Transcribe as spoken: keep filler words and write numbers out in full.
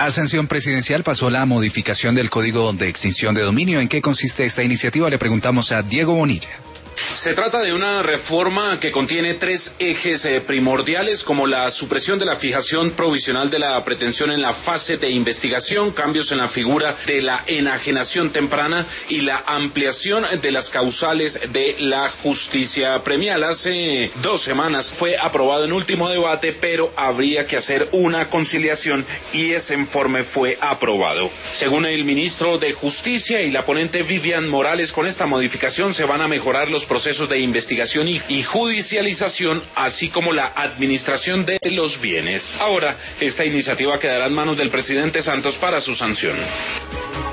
A sanción presidencial pasó la modificación del Código de Extinción de Dominio. ¿En qué consiste esta iniciativa? Le preguntamos a Diego Bonilla. Se trata de una reforma que contiene tres ejes eh, primordiales, como la supresión de la fijación provisional de la pretensión en la fase de investigación, cambios en la figura de la enajenación temprana y la ampliación de las causales de la justicia premial. Hace dos semanas fue aprobado en último debate, pero habría que hacer una conciliación y ese informe fue aprobado. Según el ministro de Justicia y la ponente Vivian Morales, con esta modificación se van a mejorar los procesos de investigación y, y judicialización, así como la administración de los bienes. Ahora, esta iniciativa quedará en manos del presidente Santos para su sanción.